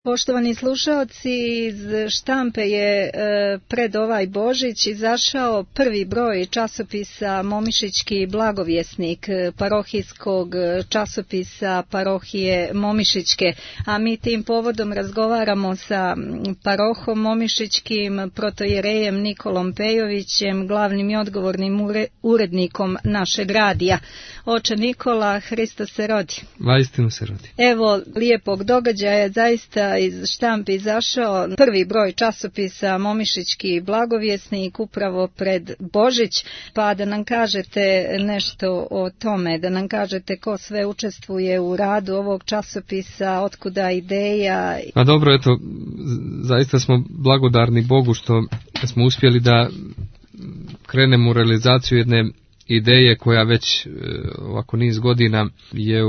Poštovani slušaoci, iz štampe je pred ovaj Božić izašao prvi broj časopisa Momišićki blagovjesnik, parohijskog časopisa parohije Momišićke, a mi tim povodom razgovaramo sa parohom Momišićkim, protojerejem Nikolom Pejovićem, glavnim i odgovornim urednikom našeg radija. Oče Nikola, Hristos se rodi. Vaistinu se rodi. Evo lijepog događaja, zaista iz štampe izašao prvi broj časopisa Momišićki blagovjesnik upravo pred Božić, pa da nam kažete nešto o tome, da nam kažete ko sve učestvuje u radu ovog časopisa, otkuda ideja. Pa dobro, eto, zaista smo blagodarni Bogu što smo uspjeli da krenemo u realizaciju jedne ideje koja već ovako niz godina je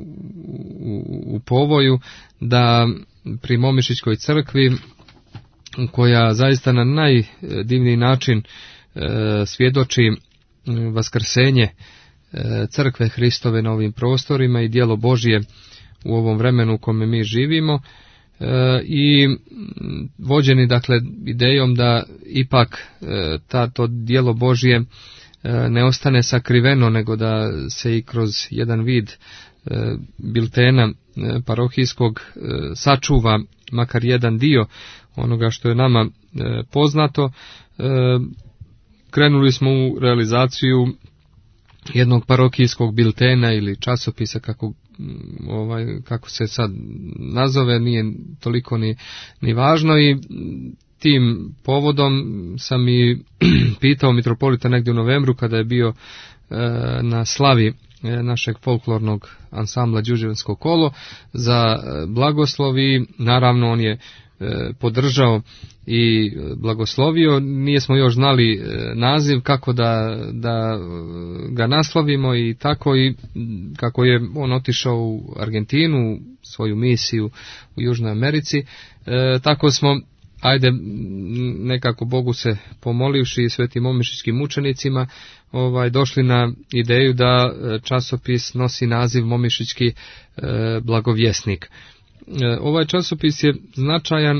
u povoju, da pri Momišićkoj crkvi, koja zaista na najdivniji način svjedoči vaskrsenje crkve Hristove na ovim prostorima i djelo Božje u ovom vremenu u kome mi živimo, i vođeni dakle idejom da ipak to djelo Božje ne ostane sakriveno, nego da se i kroz jedan vid biltena parohijskog sačuva makar jedan dio onoga što je nama poznato. Krenuli smo u realizaciju jednog parohijskog biltena ili časopisa, kako se sad nazove, nije toliko ni važno, i tim povodom sam i pitao mitropolita negdje u novembru kada je bio na slavi našeg folklornog ansambla Đurđevansko kolo za blagoslov, i naravno on je podržao i blagoslovio. Nijesmo još znali naziv kako da ga naslovimo, i tako, i kako je on otišao u Argentinu, svoju misiju u Južnoj Americi, tako smo nekako Bogu se pomolivši i svetim momišićkim mučenicima došli na ideju da časopis nosi naziv Momišićki blagovjesnik. Ovaj časopis je značajan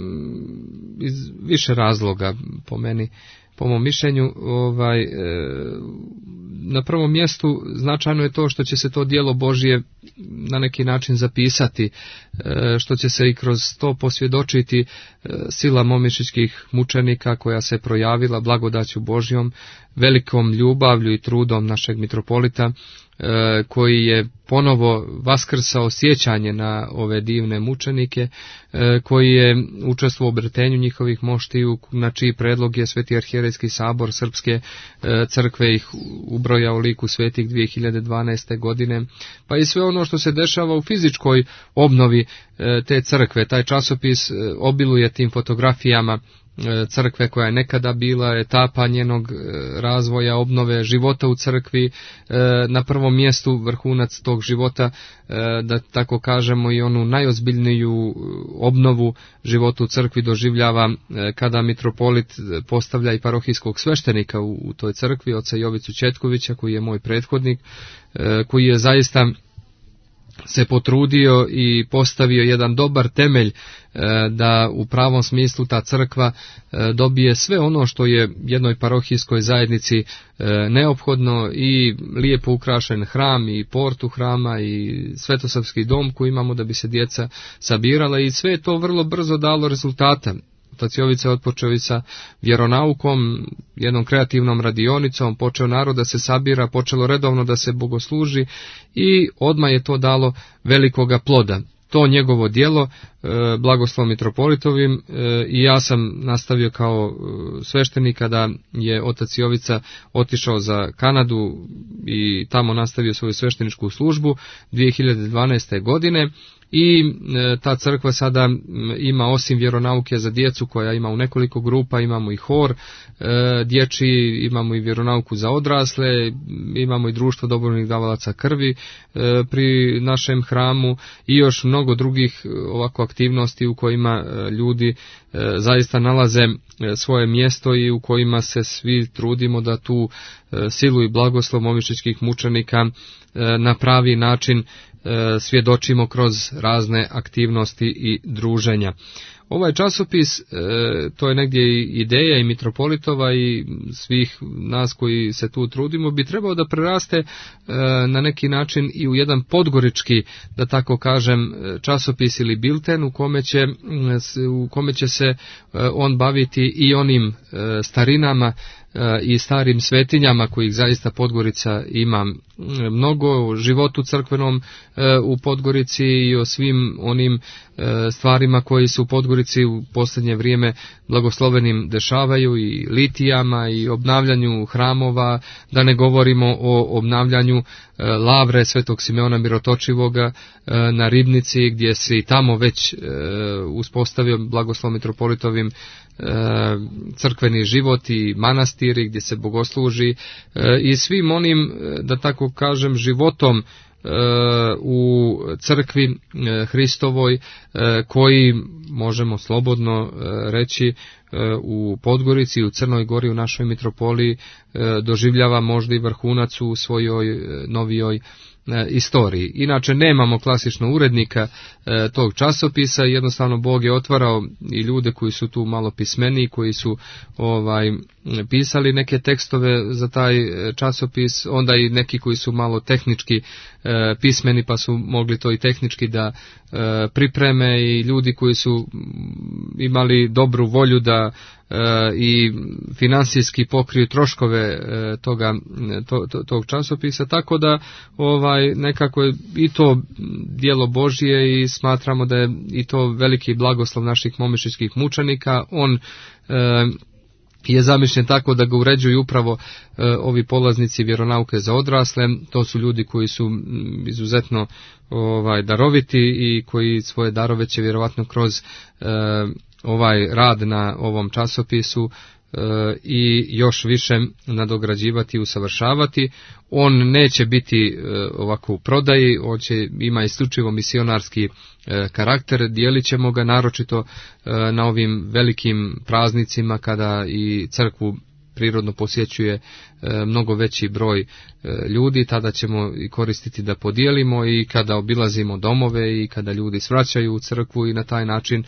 iz više razloga po mom mišljenju. Na prvom mjestu značajno je to što će se to djelo Božje na neki način zapisati, što će se i kroz to posvjedočiti sila momišićkih mučenika koja se projavila blagodaću Božjom, velikom ljubavlju i trudom našeg mitropolita, koji je ponovo vaskrsao sjećanje na ove divne mučenike, koji je učestvovao u obretenju njihovih moštiju, na čiji predlog je Sveti arhijerejski sabor Srpske crkve ih ubrojao u liku svetih 2012. godine, pa i sve ono što se dešava u fizičkoj obnovi te crkve. Taj časopis obiluje tim fotografijama crkve koja je nekada bila, etapa njenog razvoja, obnove života u crkvi, na prvom mjestu vrhunac tog života, da tako kažemo, i onu najozbiljniju obnovu života u crkvi doživljava kada mitropolit postavlja i parohijskog sveštenika u toj crkvi, oca Jovicu Četkovića, koji je moj prethodnik, koji je zaista se potrudio i postavio jedan dobar temelj da u pravom smislu ta crkva dobije sve ono što je jednoj parohijskoj zajednici neophodno, i lijepo ukrašen hram i portu hrama i svetosavski dom koji imamo da bi se djeca sabirala, i sve je to vrlo brzo dalo rezultata. Otac Jovica otpočeo i sa vjeronaukom, jednom kreativnom radionicom, počeo narod da se sabira, počelo redovno da se bogosluži, i odmah je to dalo velikoga ploda. To njegovo djelo, blagoslov mitropolitovim, i ja sam nastavio kao sveštenik kada je otac Jovica otišao za Kanadu i tamo nastavio svoju svešteničku službu 2012. godine. I ta crkva sada ima, osim vjeronauke za djecu koja ima u nekoliko grupa, imamo i hor dječji, imamo i vjeronauku za odrasle, imamo i društvo dobrovoljnih davalaca krvi pri našem hramu, i još mnogo drugih ovako aktivnosti u kojima ljudi zaista nalaze svoje mjesto i u kojima se svi trudimo da tu silu i blagoslov momišićkih mučenika na pravi način svjedočimo kroz razne aktivnosti i druženja. Ovaj časopis, to je negdje i ideja i mitropolitova i svih nas koji se tu trudimo, bi trebao da preraste na neki način i u jedan podgorički, da tako kažem, časopis ili bilten u kome će se on baviti i onim starinama i starim svetinjama kojih zaista Podgorica ima mnogo, o životu crkvenom u Podgorici i o svim onim stvarima koji se u Podgorici u posljednje vrijeme blagoslovenim dešavaju, i litijama i obnavljanju hramova, da ne govorimo o obnavljanju lavre Svetog Simeona Mirotočivoga na Ribnici, gdje se i tamo već uspostavio blagoslov mitropolitovim crkveni život i manastiri gdje se bogosluži i svim onim, da tako kažem, životom u crkvi Hristovoj koji, možemo slobodno reći, u Podgorici i u Crnoj Gori u našoj mitropoliji doživljava možda i vrhunac u svojoj novijoj istoriji. Inače nemamo klasično urednika tog časopisa, jednostavno Bog je otvarao i ljude koji su tu malo pismeniji, koji su pisali neke tekstove za taj časopis, onda i neki koji su malo tehnički pismeni pa su mogli to i tehnički da pripreme, i ljudi koji su imali dobru volju da i financijski pokriju troškove tog časopisa, tako da nekako je i to djelo Božje i smatramo da je i to veliki blagoslov naših momišićkih mučenika. On je zamišljen tako da ga uređuju upravo ovi polaznici vjeronauke za odrasle. To su ljudi koji su izuzetno daroviti i koji svoje darove će vjerovatno kroz ovaj rad na ovom časopisu i još više nadograđivati i usavršavati. On neće biti ovako u prodaji, on ima isključivo misionarski karakter, dijelit ćemo ga naročito na ovim velikim praznicima kada i crkvu prirodno posjećuje mnogo veći broj ljudi, tada ćemo i koristiti da podijelimo, i kada obilazimo domove i kada ljudi svraćaju u crkvu, i na taj način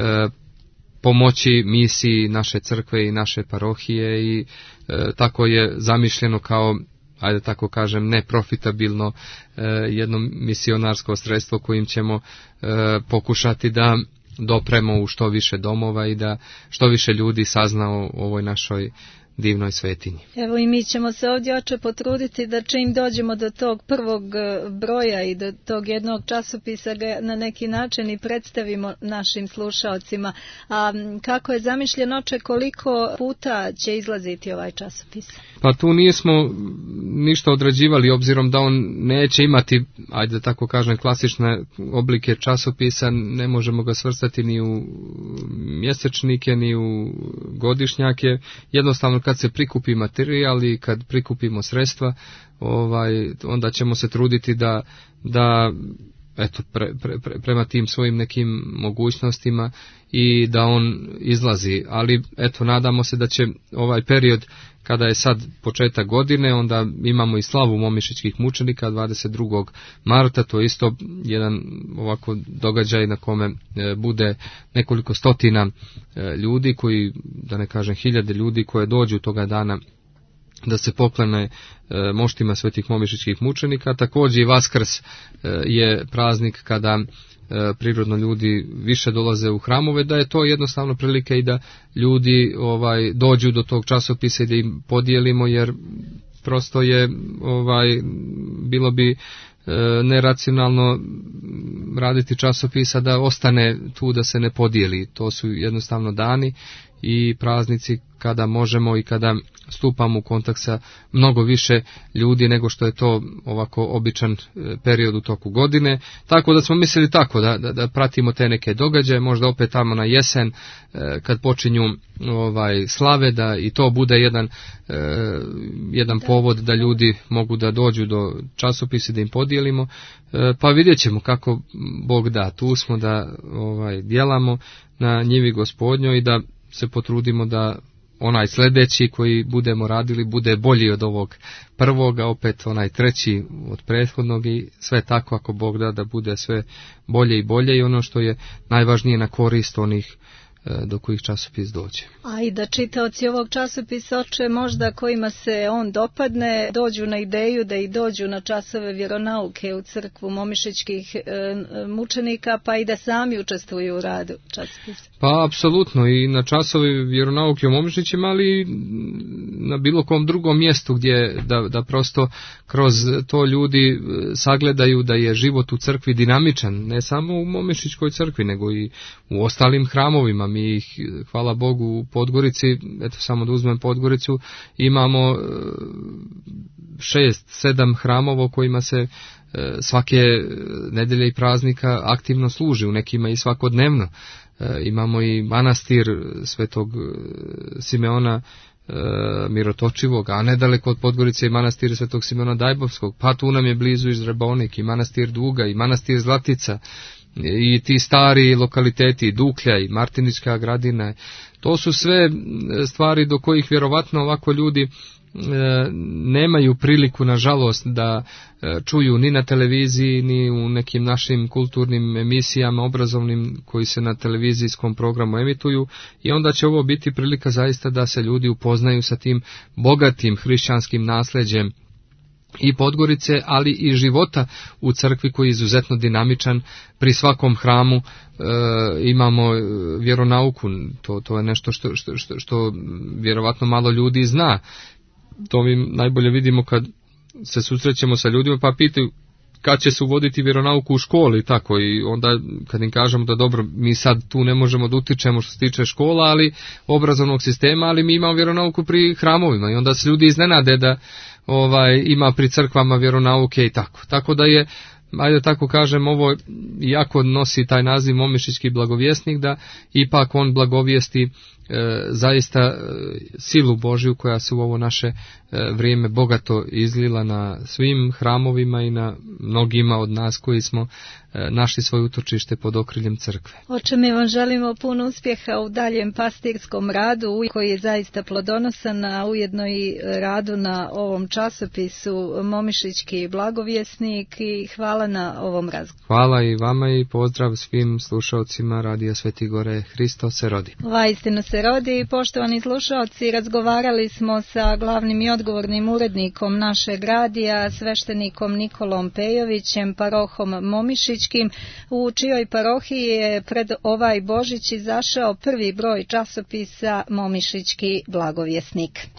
pomoći misiji naše crkve i naše parohije, i tako je zamišljeno kao, ajde tako kažem, neprofitabilno jedno misionarsko sredstvo kojim ćemo pokušati da dopremo u što više domova i da što više ljudi sazna o ovoj našoj divnoj svetinji. Evo i mi ćemo se ovdje, oče, potruditi da čim dođemo do tog prvog broja i do tog jednog časopisa ga na neki način i predstavimo našim slušaocima. A kako je zamišljen, oče, koliko puta će izlaziti ovaj časopis? Pa tu nismo ništa određivali, obzirom da on neće imati, ajde tako kažem, klasične oblike časopisa, ne možemo ga svrstati ni u mjesečnike, ni u godišnjake. Jednostavno kad se prikupi materijal i kad prikupimo sredstva, onda ćemo se truditi da eto, prema tim svojim nekim mogućnostima i da on izlazi. Ali eto, nadamo se da će ovaj period, kada je sad početak godine, onda imamo i slavu momišićkih mučenika 22. marta, to je isto jedan ovako događaj na kome bude nekoliko stotina ljudi, koji, da ne kažem hiljade ljudi, koje dođu toga dana da se poklone moštima svetih momišićkih mučenika. Također i Vaskrs je praznik kada prirodno ljudi više dolaze u hramove, da je to jednostavno prilika i da ljudi dođu do tog časopisa i da im podijelimo, jer prosto je bilo bi neracionalno raditi časopisa da ostane tu, da se ne podijeli. To su jednostavno dani i praznici kada možemo i kada stupamo u kontakt sa mnogo više ljudi nego što je to ovako običan period u toku godine. Tako da smo mislili tako da pratimo te neke događaje, možda opet tamo na jesen kad počinju slave, da i to bude jedan povod da ljudi mogu da dođu do časopisa, da im podijelimo. Pa vidjet ćemo kako Bog da. Tu smo da djelamo na njivi Gospodnjoj i da se potrudimo da onaj sljedeći koji budemo radili bude bolji od ovog prvoga, opet onaj treći od prethodnog i sve tako ako Bog da bude sve bolje i bolje i ono što je najvažnije na korist onih do kojih časopis dođe. A i da čitaoci ovog časopisa, oče, možda kojima se on dopadne, dođu na ideju da i dođu na časove vjeronauke u crkvu momišićkih mučenika, pa i da sami učestvuju u radu časopisa. Pa apsolutno i na časove vjeronauke u Momišićima, ali na bilo kom drugom mjestu gdje da prosto kroz to ljudi sagledaju da je život u crkvi dinamičan, ne samo u Momišićkoj crkvi, nego i u ostalim hramovima. Mi ih, hvala Bogu, u Podgorici, eto samo da uzmem Podgoricu, imamo 6-7 hramova u kojima se svake nedelje i praznika aktivno služi, u nekima i svakodnevno. Imamo i manastir Svetog Simeona Mirotočivog, a nedaleko od Podgorice i manastir Svetog Simeona Dajbovskog, pa tu nam je blizu i Žrebonik, i manastir Duga, i manastir Zlatica, i ti stari lokaliteti, Duklja i Martinička Gradina. To su sve stvari do kojih vjerovatno ovako ljudi nemaju priliku, nažalost, da čuju ni na televiziji, ni u nekim našim kulturnim emisijama, obrazovnim, koji se na televizijskom programu emituju, i onda će ovo biti prilika zaista da se ljudi upoznaju sa tim bogatim hrišćanskim nasljeđem i Podgorice, ali i života u crkvi koji je izuzetno dinamičan. Pri svakom hramu imamo vjeronauku, to je nešto što vjerovatno malo ljudi zna. To mi najbolje vidimo kad se susrećemo sa ljudima pa pitaju kad će se uvoditi vjeronauku u školi, tako, i onda kad im kažemo da dobro, mi sad tu ne možemo da utičemo što se tiče škola, ali obrazovnog sistema, ali mi imamo vjeronauku pri hramovima, i onda se ljudi iznenade da ima pri crkvama vjeronauke i tako. Tako da je, ajde tako kažem, ovo jako nosi taj naziv Momišićki blagovjesnik, da ipak on blagovijesti zaista silu Božju koja se u ovo naše vrijeme bogato izlila na svim hramovima i na mnogima od nas koji smo našli svoje utočište pod okriljem crkve. Oče, mi vam želimo puno uspjeha u daljem pastirskom radu koji je zaista plodonosan, a ujedno i radu na ovom časopisu Momišićki blagovjesnik, i hvala na ovom razgovoru. Hvala i vama i pozdrav svim slušalcima Radija Sveti Gore. Hristo se rodi. Vaistinu se rodi. Poštovani slušalci, razgovarali smo sa glavnim i odgovornim urednikom našeg radija, sveštenikom Nikolom Pejovićem, parohom Momišićkim, u čijoj parohiji je pred ovaj Božić izašao prvi broj časopisa Momišićki blagovjesnik.